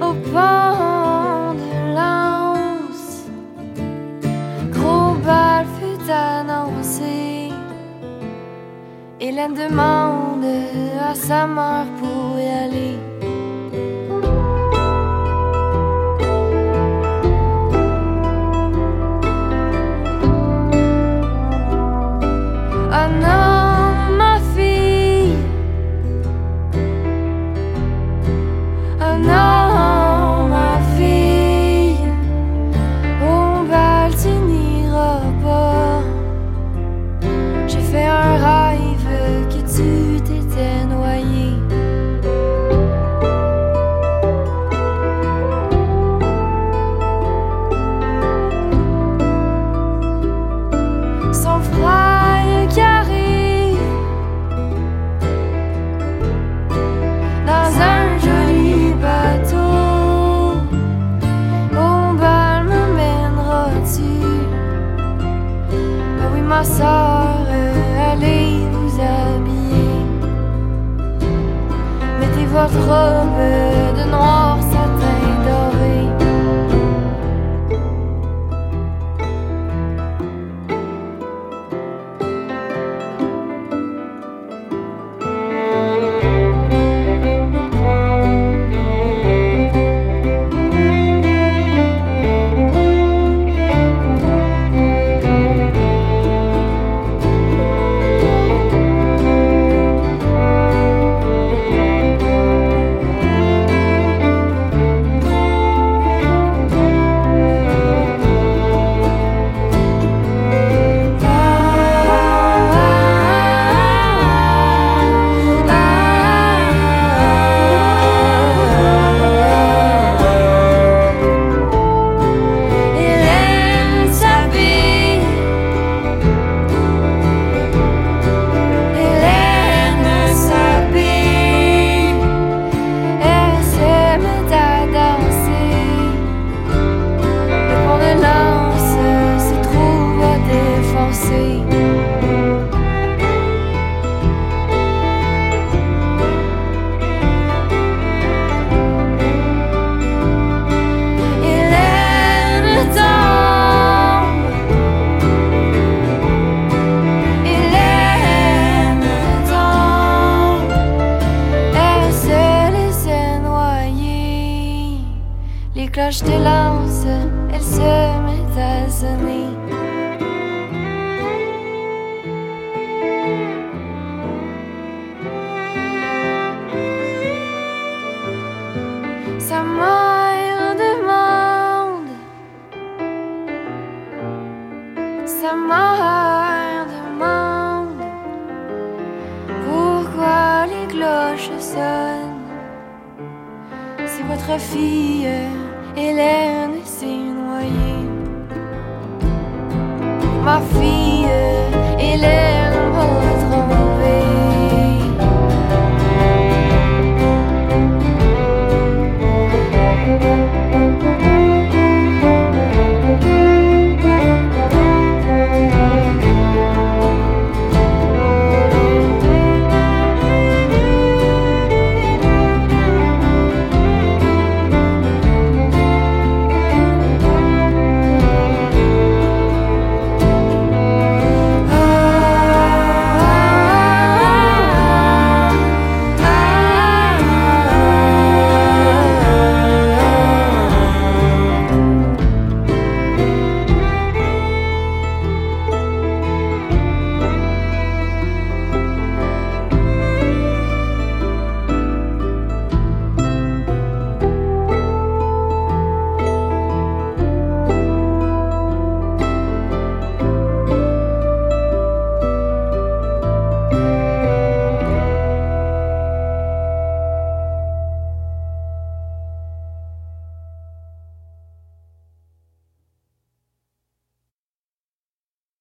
Au pont de Lens, gros bal fut annoncé. Hélène demande à sa mère pour y aller. Oh non, ma fille. Oh non, ma fille. Au bal tu n'iras pas. J'ai fait un rêve que tu t'étais noyé. Son frère qui arrive dans un joli bateau. Au bal me mèneras-tu? Ah oui, ma soeur, allez vous habiller. Mettez votre robe de noir satin doré. Les cloches de Lens, elles se mettent à sonner. Sa mère demande, sa mère demande pourquoi les cloches sonnent. Si votre fille Hélène s'est noyée, ma fille.